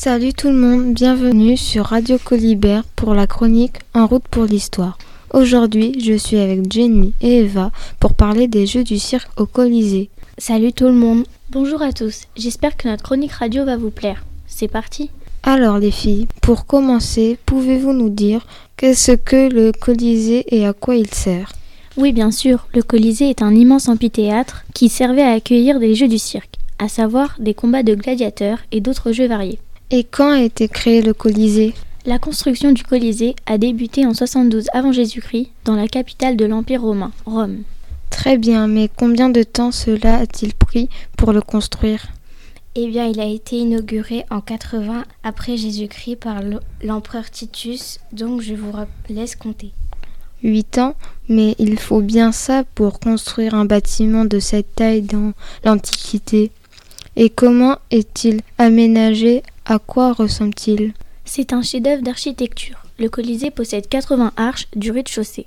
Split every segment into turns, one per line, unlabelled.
Salut tout le monde, bienvenue sur Radio Colibert pour la chronique En route pour l'histoire. Aujourd'hui, je suis avec Jenny et Eva pour parler des jeux du cirque au Colisée.
Salut tout le monde. Bonjour à tous, j'espère que notre chronique radio va vous plaire. C'est parti.
Alors les filles, pour commencer, pouvez-vous nous dire qu'est-ce que le Colisée et à quoi il sert ?
Oui, bien sûr, le Colisée est un immense amphithéâtre qui servait à accueillir des jeux du cirque, à savoir des combats de gladiateurs et d'autres jeux variés.
Et quand a été créé le Colisée ?
La construction du Colisée a débuté en 72 avant Jésus-Christ dans la capitale de l'Empire romain, Rome.
Très bien, mais combien de temps cela a-t-il pris pour le construire ?
Eh bien, il a été inauguré en 80 après Jésus-Christ par l'empereur Titus, donc je vous laisse compter.
8 ans, mais il faut bien ça pour construire un bâtiment de cette taille dans l'Antiquité. Et comment est-il aménagé ? À quoi ressemble-t-il ?
C'est un chef-d'œuvre d'architecture. Le Colisée possède 80 arches du rez-de-chaussée,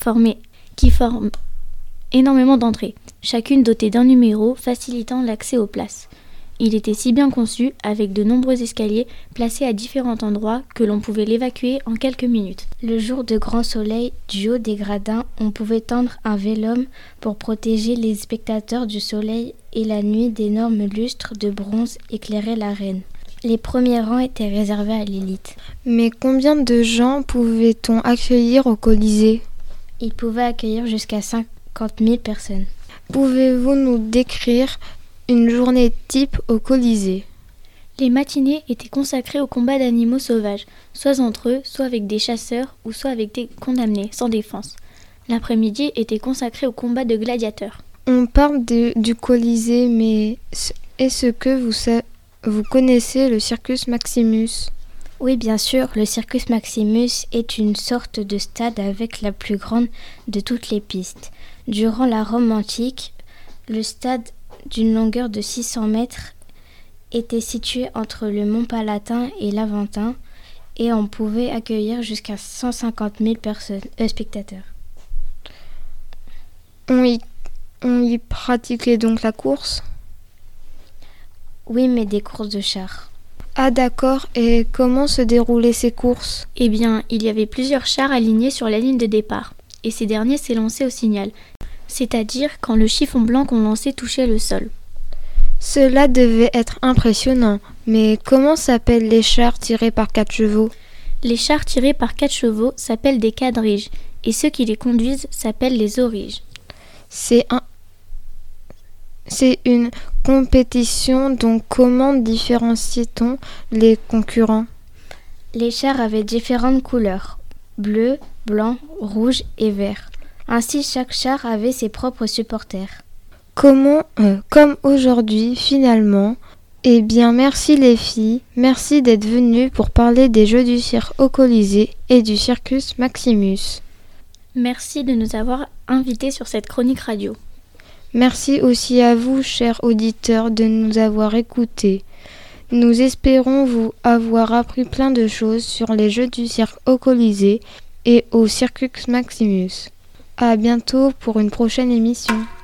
qui forment énormément d'entrées, chacune dotée d'un numéro facilitant l'accès aux places. Il était si bien conçu, avec de nombreux escaliers placés à différents endroits, que l'on pouvait l'évacuer en quelques minutes.
Le jour de grand soleil, du haut des gradins, on pouvait tendre un vélum pour protéger les spectateurs du soleil, et la nuit, d'énormes lustres de bronze éclairaient l'arène. Les premiers rangs étaient réservés à l'élite.
Mais combien de gens pouvait-on accueillir au Colisée ?
Il pouvait accueillir jusqu'à 50 000 personnes.
Pouvez-vous nous décrire une journée type au Colisée ?
Les matinées étaient consacrées aux combats d'animaux sauvages, soit entre eux, soit avec des chasseurs ou soit avec des condamnés sans défense. L'après-midi était consacré aux combats de gladiateurs.
On parle du Colisée, mais est-ce que vous connaissez le Circus Maximus ?
Oui, bien sûr, le Circus Maximus est une sorte de stade avec la plus grande de toutes les pistes. Durant la Rome antique, le stade d'une longueur de 600 mètres était situé entre le mont Palatin et l'Aventin et on pouvait accueillir jusqu'à 150 000 spectateurs.
On y pratiquait donc la course ?
Oui, mais des courses de chars.
Ah d'accord, et comment se déroulaient ces courses ?
Eh bien, il y avait plusieurs chars alignés sur la ligne de départ, et ces derniers s'élançaient au signal, c'est-à-dire quand le chiffon blanc qu'on lançait touchait le sol.
Cela devait être impressionnant, mais comment s'appellent les chars tirés par 4 chevaux ?
Les chars tirés par 4 chevaux s'appellent des quadriges, et ceux qui les conduisent s'appellent les auriges.
C'est une compétition, donc comment différencie-t-on les concurrents ?
Les chars avaient différentes couleurs, bleu, blanc, rouge et vert. Ainsi, chaque char avait ses propres supporters.
Comme aujourd'hui, finalement. Eh bien, merci les filles, merci d'être venues pour parler des jeux du cirque au Colisée et du Circus Maximus.
Merci de nous avoir invités sur cette chronique radio.
Merci aussi à vous, chers auditeurs, de nous avoir écoutés. Nous espérons vous avoir appris plein de choses sur les jeux du cirque au Colisée et au Circus Maximus. À bientôt pour une prochaine émission.